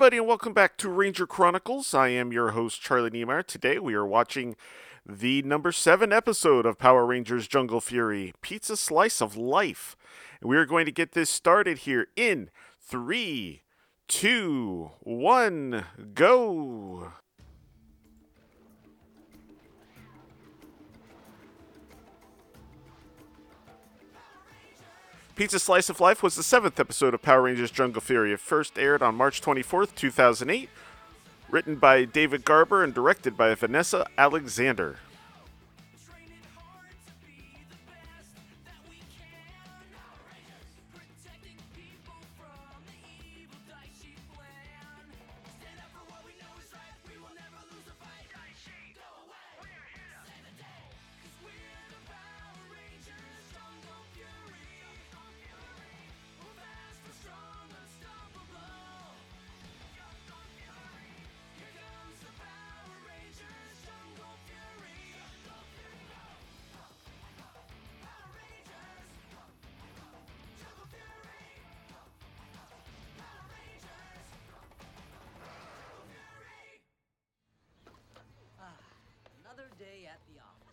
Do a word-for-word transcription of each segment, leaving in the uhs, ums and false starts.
everybody, and welcome back to Ranger Chronicles. I am your host, Charlie Niemeyer. Today we are watching the number seven episode of Power Rangers Jungle Fury, Pizza Slice of Life. And we are going to get this started here in three, two, one, go! Pizza Slice of Life was the seventh episode of Power Rangers Jungle Fury. It first aired on March twenty-fourth, two thousand eight, written by David Garber and directed by Vanessa Alexander. Another day at the office.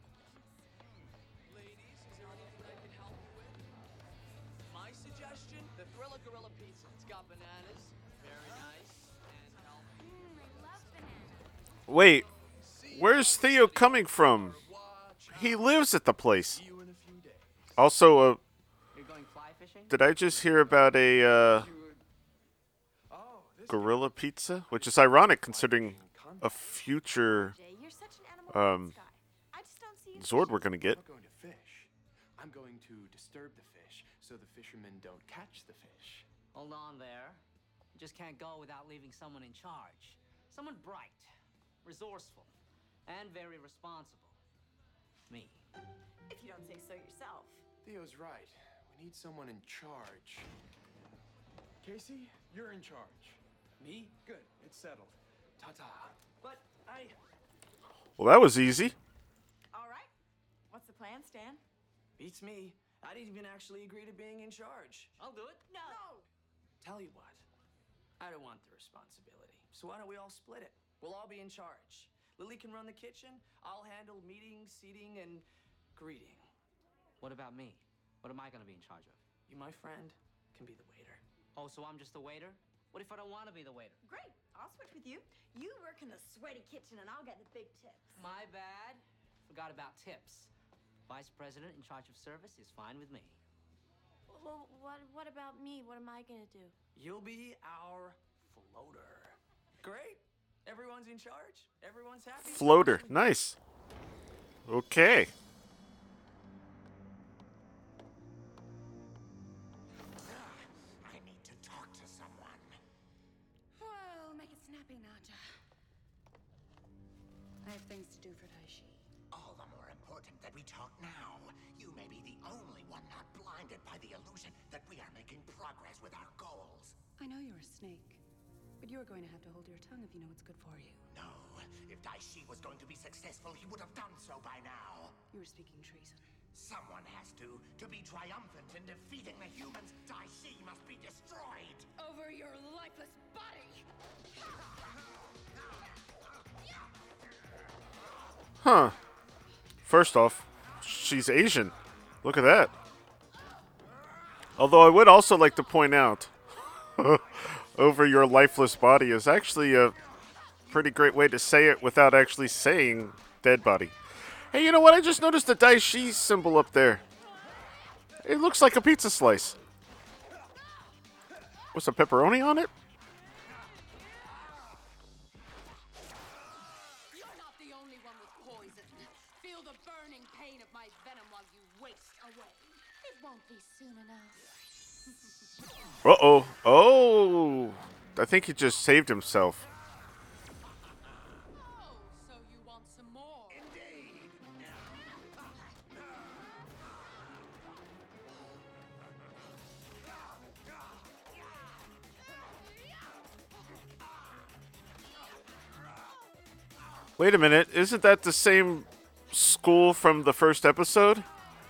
Ladies, is there anything I can help you with? My suggestion? The Thriller Gorilla Pizza. It's got bananas, very nice, and healthy. Mmm, I love bananas. Wait, where's Theo coming from? He lives at the place. See you in a few days. Also, uh, You're going fly fishing? did I just hear about a uh, Oh, this gorilla pizza? Which is ironic considering a future Jay, you're such an animal Um, rights guy. I just don't see you. Zord we're gonna I'm get. not going to fish. I'm going to disturb the fish so the fishermen don't catch the fish. Hold on there. You just can't go without leaving someone in charge. Someone bright, resourceful, and very responsible. Me. If you don't say so yourself. Theo's right. We need someone in charge. Casey, you're in charge. Me? Good. It's settled. Ta-ta. But I. Well, that was easy. All right. What's the plan, Stan? Beats me. I didn't even actually agree to being in charge. I'll do it. No. Tell you what. I don't want the responsibility. So why don't we all split it? We'll all be in charge. Lily can run the kitchen. I'll handle meeting, seating, and greeting. What about me? What am I gonna be in charge of? You, my friend, can be the waiter. Oh, so I'm just the waiter? What if I don't want to be the waiter? Great. I'll switch with you. You work in the sweaty kitchen and I'll get the big tips. My bad. Forgot about tips. Vice president in charge of service is fine with me. Well, what, what about me? What am I going to do? You'll be our floater. Great. Everyone's in charge. Everyone's happy. Floater. Nice. Okay. I need to talk to someone. Well, make it snappy, Naja. I have things to do for Daishi. All the more important that we talk now. You may be the only one not blinded by the illusion that we are making progress with our goals. I know you're a snake, but you're going to have to hold your tongue if you know what's good for you. No, if Daishi was going to be successful, he would have done so by now. You were speaking treason. Someone has to. To be triumphant in defeating the humans, Daishi must be destroyed. Over your lifeless body! Huh. First off, she's Asian. Look at that. Although I would also like to point out, over your lifeless body is actually a pretty great way to say it without actually saying dead body. Hey, you know what? I just noticed the Daishi symbol up there. It looks like a pizza slice. With some pepperoni on it? You're not the only one with poison. Feel the burning pain of my venom while you waste away. It won't be soon enough. Uh-oh. Oh. I think he just saved himself. Oh, so you want some more? Wait a minute. Isn't that the same school from the first episode?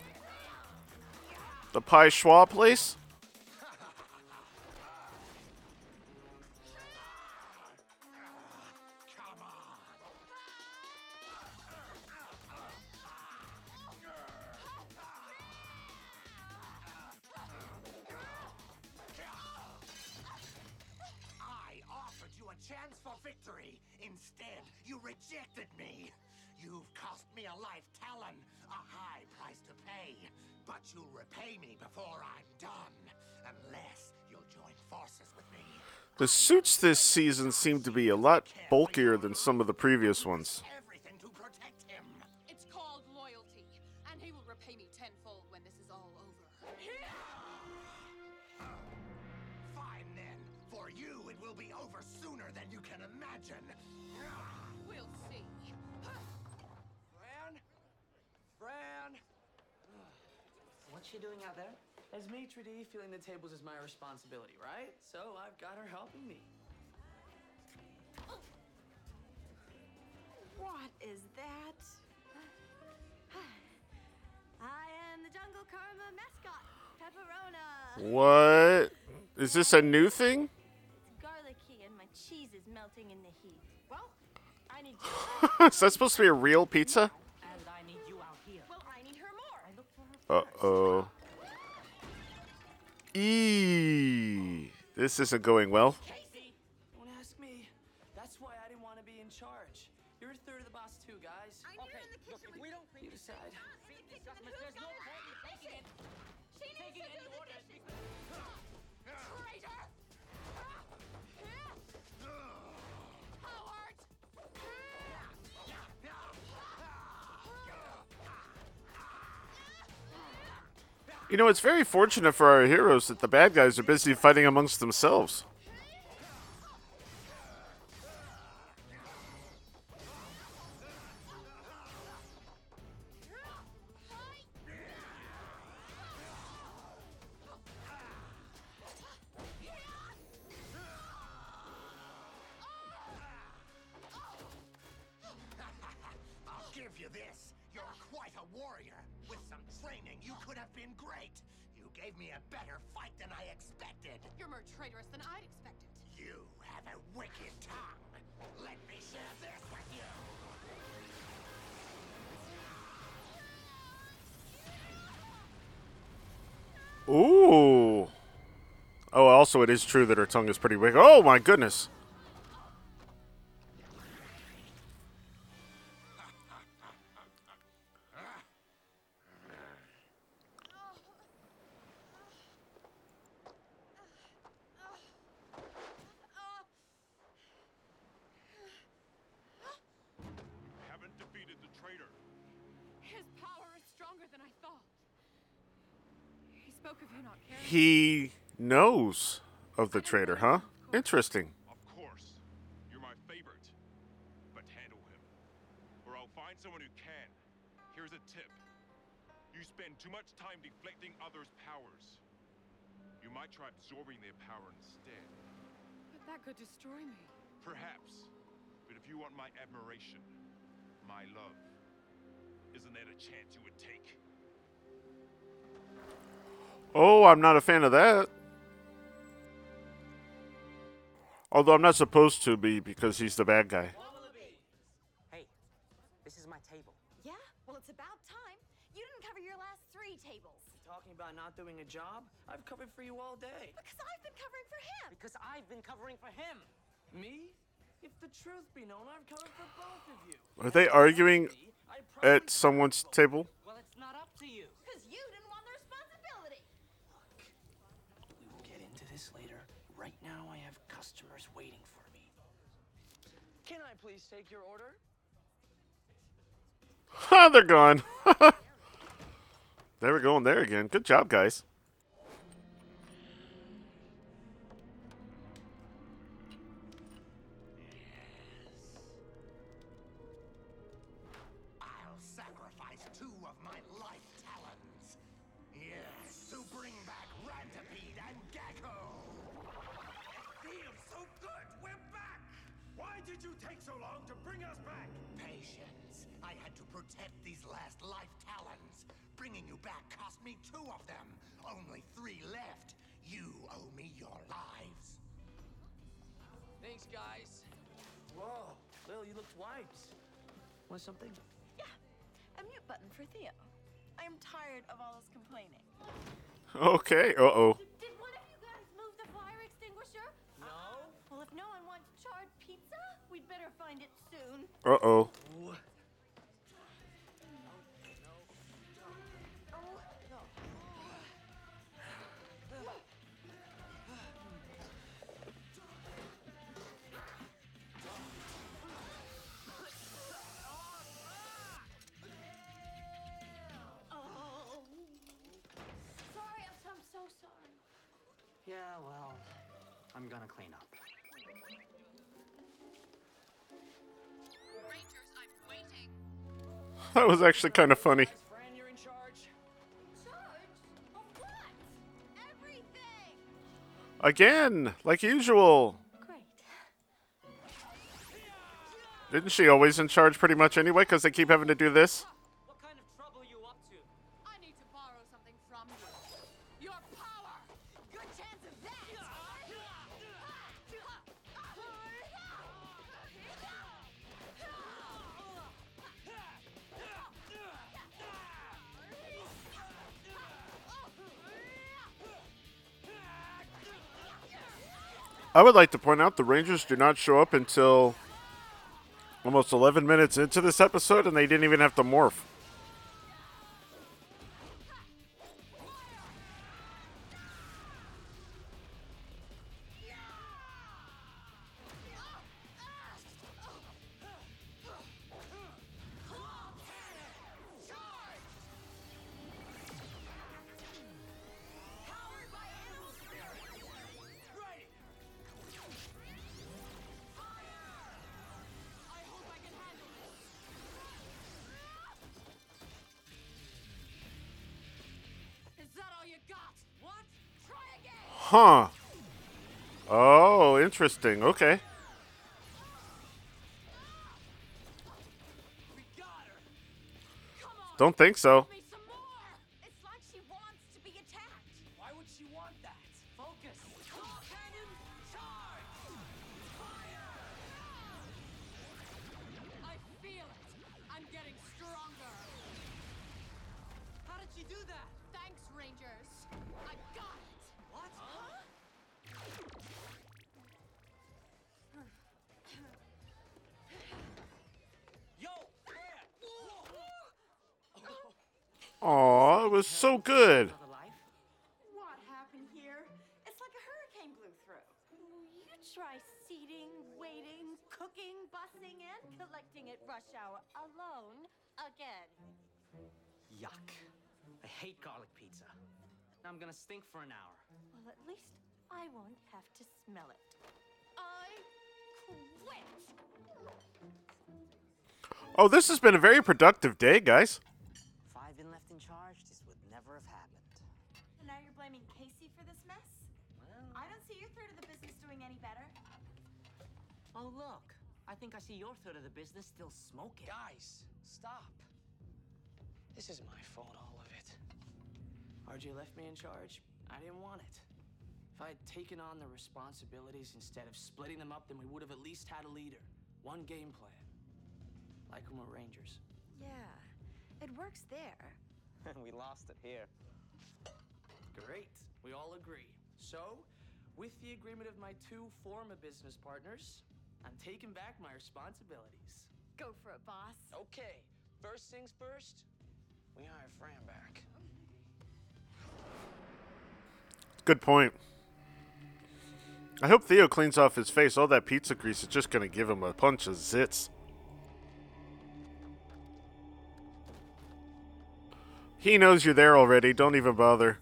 The Pai Schwa place? for victory. Instead, you rejected me. You've cost me a life talon, a high price to pay. But you'll repay me before I'm done, unless you'll join forces with me. The suits this season seem to be a lot bulkier than some of the previous ones. Everything to protect him. It's called loyalty, and he will repay me tenfold when this is all over. Fine then. For you, it will be over sooner than you can imagine. We'll see. Fran? Fran? What's she doing out there? As maitre d', feeling the tables is my responsibility, right? So I've got her helping me. What is that? I am the Jungle Karma mascot, Pepperona. What? Is this a new thing? It's garlicky and my cheese is melting in the heat. Well, I need you. Is that supposed to be a real pizza? And I need you out here. Well, I need her more. I look for her. Uh-oh. Eee. This isn't going well. Casey! Don't ask me. That's why I didn't want to be in charge. You're a third of the boss too, guys. I need her in the kitchen with we me. don't You decide. In the kitchen with There's who's no gonna point in have taking it. She needs Taking to do any the orders. dishes. Traitor! Howard! You know, it's very fortunate for our heroes that the bad guys are busy fighting amongst themselves. I'll give you this. You're quite a warrior. With some training, you could have been great. You gave me a better fight than I expected. You're more traitorous than I'd expected. You have a wicked tongue. Let me share this with you. Ooh. Oh, also, it is true that her tongue is pretty big. Oh, my goodness. Haven't defeated the traitor. His power is stronger than I thought. He spoke of you not caring. He knows of the traitor, huh? Interesting. Of course. You're my favorite. But handle him. Or I'll find someone who can. Here's a tip. You spend too much time deflecting others' powers. You might try absorbing their power instead. But that could destroy me. Perhaps. But if you want my admiration, my love, isn't that a chance you would take? Oh, I'm not a fan of that. Although I'm not supposed to be because he's the bad guy. Hey, this is my table. Yeah? Well, it's about time. You didn't cover your last three tables. Talking about not doing a job? I've covered for you all day. Because I've been covering for him. Because I've been covering for him. Me? If the truth be known, I've covered for both of you. Are they arguing I probably at someone's table? Well, it's not up to you. Because you didn't want the responsibility. We will get into this later. Right now, I have customers waiting for me. Can I please take your order? Ha, they're gone. They were going there again. Good job, guys. I'll sacrifice two of my life talons. Yes, to bring back Rantipede and Gecko. It feels so good. We're back. Why did you take so long to bring us back? Patience. I had to protect these last life talons. Bringing you back cost me two of them. Only three left. You owe me your lives. Thanks, guys. Whoa, Lil, you looked wiped. Want something? Yeah. A mute button for Theo. I'm tired of all this complaining. Okay. Uh-oh. Did, did one of you guys move the fire extinguisher? No. Well, if no one wants charred pizza, find it soon. Uh-oh. Sorry, I'm, I'm so sorry. Yeah, well, I'm gonna clean up. Rangers, I'm waiting. That was actually kind of funny. Fran, you're in charge. Charge? Of what? Everything! Again, like usual. Great. Isn't she always in charge pretty much anyway, because they keep having to do this? What kind of trouble you up to? I need to borrow something from you. Your power. Good chance of that! I would like to point out the Rangers do not show up until almost eleven minutes into this episode, and they didn't even have to morph. I hope I can handle this. Is that all you got? What? Try again. Huh. Oh, interesting. Okay. We got her. Come on. Don't think so. Give me some more. It's like she wants to be attacked. Why would she want that? Focus! Cannon, charge! Fire! I feel it. I'm getting stronger. How did she do that? Thanks, Rangers. I got it. What? Yo, Fran! Aw, it was so good. Another life? What happened here? It's like a hurricane blew through. You try seating, waiting, cooking, busing, and collecting at rush hour alone again. Yuck. I hate garlic pizza. Now I'm gonna stink for an hour. Well, at least I won't have to smell it. I quit. Oh, this has been a very productive day, guys. If I'd been left in charge, this would never have happened. And now you're blaming Casey for this mess? Well, I don't see your third of the business doing any better. oh look. I think I see your third of the business still smoking. Guys, stop. This is my fault, all of it. R J left me in charge. I didn't want it. If I had taken on the responsibilities instead of splitting them up, then we would have at least had a leader. One game plan. Like when we're Rangers. Yeah, it works there. We lost it here. Great. We all agree. So, with the agreement of my two former business partners, I'm taking back my responsibilities. Go for it, boss. Okay, first things first, we hire Fran back. Good point. I hope Theo cleans off his face. All that pizza grease is just going to give him a punch of zits. He knows you're there already. Don't even bother.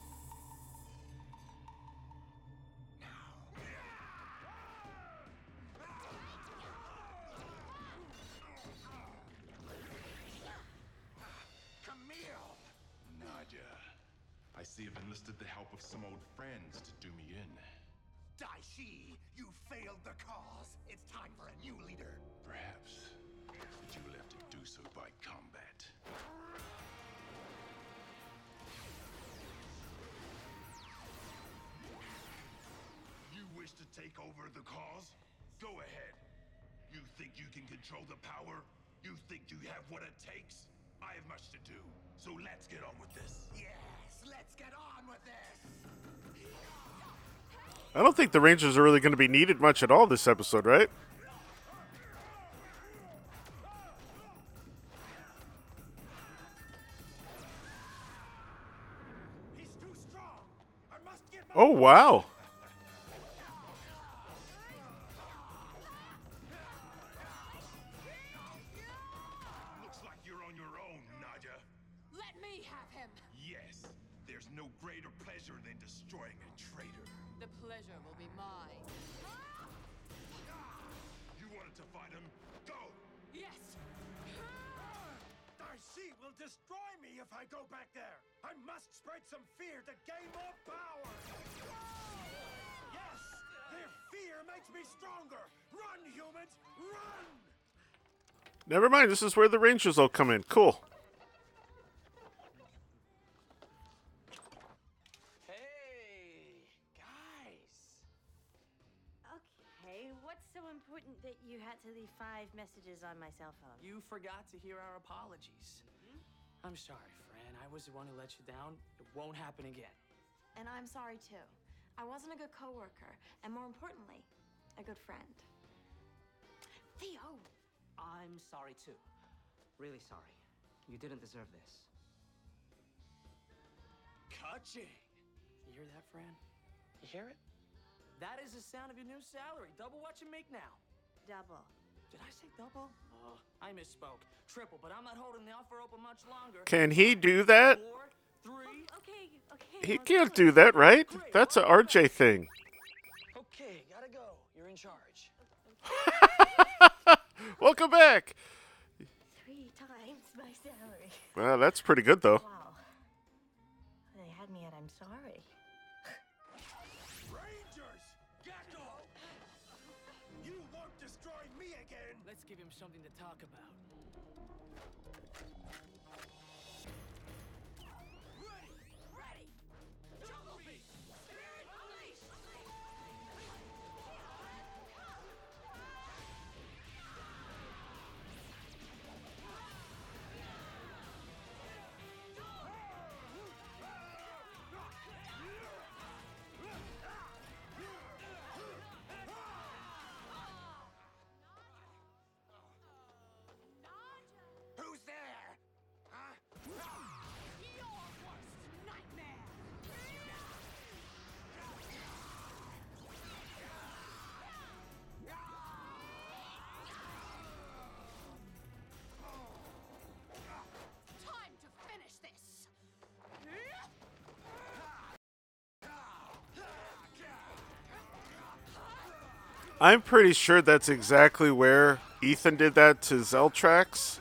Camille! Nadia, I see you've enlisted the help of some old friends to do me in. Daishi, you failed the cause. It's time for a new leader. Perhaps, but you will have to do so by combat. You wish to take over the cause? Go ahead. You think you can control the power? You think you have what it takes? I have much to do, so let's get on with this. Yes, let's get on with this. I don't think the Rangers are really going to be needed much at all this episode, right? Oh, wow. Looks like you're on your own, Nadia. Let me have him. Yes, there's no greater pleasure than destroying a traitor. The pleasure will be mine. You wanted to fight him? Go! Yes. Darcy will destroy me if I go back there. I must spread some fear to gain more power. Yes, their fear makes me stronger. Run, humans, run! Never mind, this is where the Rangers will come in. Cool. Hey, guys. Okay, what's so important that you had to leave five messages on my cell phone? You forgot to hear our apologies. I'm sorry, Fran. I was the one who let you down. It won't happen again. And I'm sorry too. I wasn't a good coworker, and more importantly, a good friend. Theo! I'm sorry too. Really sorry. You didn't deserve this. Ka-ching! You hear that, Fran? You hear it? That is the sound of your new salary. Double what you make now. Double. Did I say double? Oh, I misspoke. Triple, but I'm not holding the offer open much longer. Can he do that? Four, three. Okay, okay. He I'll can't do do it. that, right? That's a R J thing. Okay, gotta go. You're in charge. Welcome back. Three times my salary. Well, that's pretty good, though. Wow. They had me at I'm sorry. Rangers, get off! You won't destroy me again. Let's give him something to talk about. Ready. Ready. Jungle Beast. Spirit Unleashed. Who's there? Huh? Your worst nightmare. Time to finish this. I'm pretty sure that's exactly where Ethan did that to Zeltrax.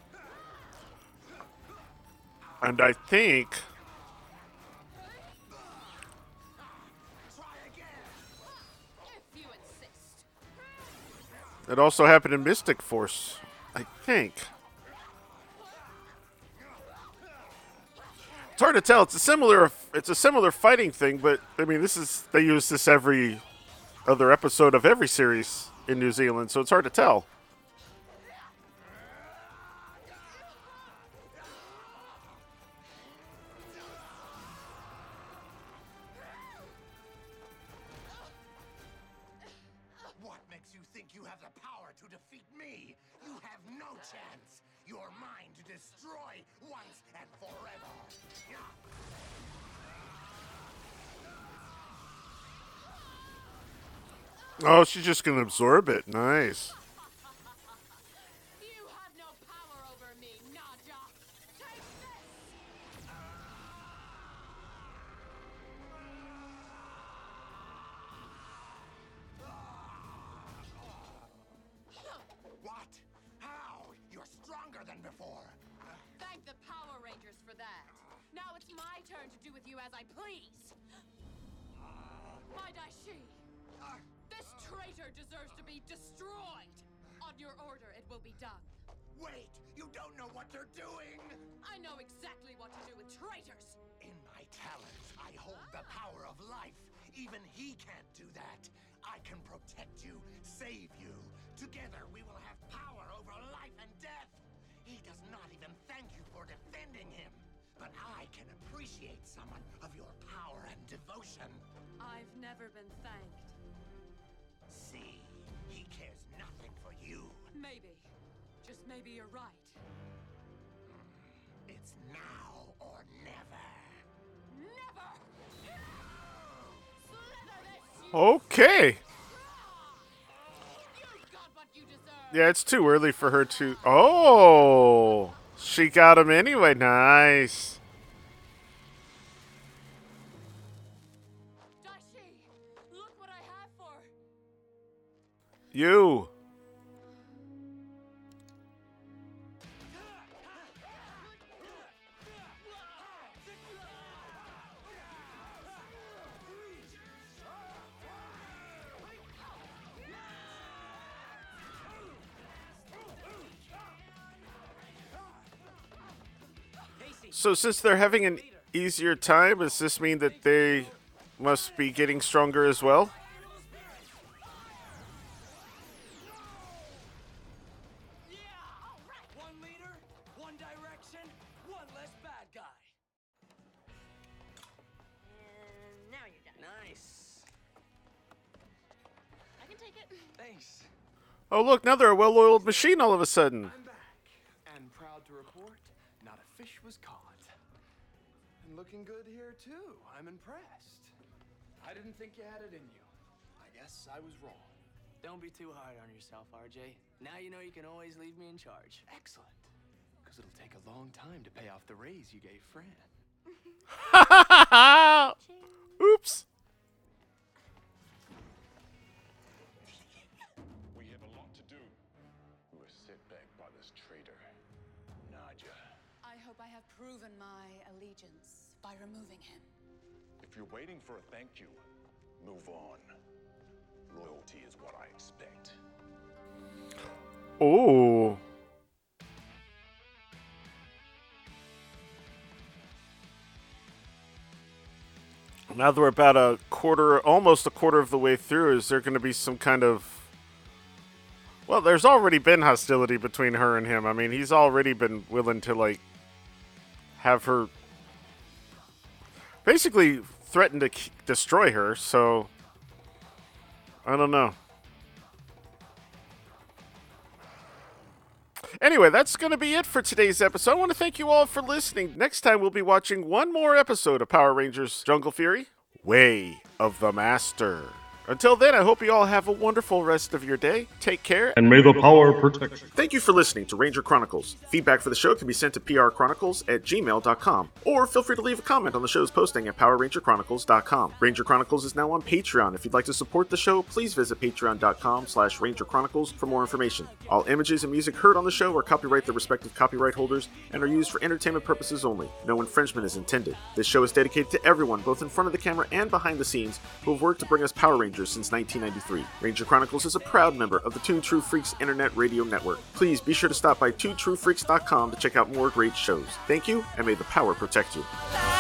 And I think If you insist. it also happened in Mystic Force. I think. It's hard to tell. It's a similar it's a similar fighting thing, but I mean this is they use this every other episode of every series in New Zealand, so it's hard to tell. What makes you think you have the power to defeat me? You have no chance. You're mine to destroy once and forever. Oh, she's just gonna absorb it. Nice. You have no power over me, Naja. Take this. What? How? You're stronger than before. Thank the Power Rangers for that. Now it's my turn to do with you as I please. My Daishi, this traitor deserves to be destroyed. On your order, it will be done. Wait, you don't know what you're doing. I know exactly what to do with traitors. In my talons, I hold the power of life. Even he can't do that. I can protect you, save you. Together, we will have power over life and death. He does not even thank you for defending him. But I can appreciate someone of your power and devotion. I've never been thanked. See, he cares nothing for you. Maybe. Just maybe you're right. It's now or never. Never! Okay. You got what you deserve. Yeah, it's too early for her to... Oh! She got him anyway. Nice. Daishi, look what I have for. You. So since they're having an easier time, does this mean that they must be getting stronger as well? One leader, one direction, one less bad guy. And now you're done. Nice. I can take it. Thanks. Oh, look, now they're a well-oiled machine all of a sudden. I'm back, and proud to report, not a fish was caught. And looking good here, too. I'm impressed. I didn't think you had it in you. I guess I was wrong. Don't be too hard on yourself, R J. Now you know you can always leave me in charge. Excellent. Because it'll take a long time to pay off the raise you gave Fran. Oops. We have a lot to do. We were set back by this traitor, Nadja. I hope I have proven my allegiance by removing him. If you're waiting for a thank you, move on. Loyalty is what I expect. Oh. Now that we're about a quarter, almost a quarter of the way through, is there going to be some kind of... Well, there's already been hostility between her and him. I mean, he's already been willing to, like, have her... basically threaten to k- destroy her, so... I don't know. Anyway, that's going to be it for today's episode. I want to thank you all for listening. Next time, we'll be watching one more episode of Power Rangers Jungle Fury, Way of the Master. Until then, I hope you all have a wonderful rest of your day. Take care. And may the power protect you. Thank you for listening to Ranger Chronicles. Feedback for the show can be sent to p r chronicles at gmail dot com, or feel free to leave a comment on the show's posting at power ranger chronicles dot com. Ranger Chronicles is now on Patreon. If you'd like to support the show, please visit patreon dot com slash ranger chronicles for more information. All images and music heard on the show are copyright their respective copyright holders and are used for entertainment purposes only. No infringement is intended. This show is dedicated to everyone, both in front of the camera and behind the scenes, who have worked to bring us Power Rangers since nineteen ninety-three. Ranger Chronicles is a proud member of the Toon True Freaks Internet Radio Network. Please be sure to stop by toon true freaks dot com to check out more great shows. Thank you, and may the power protect you.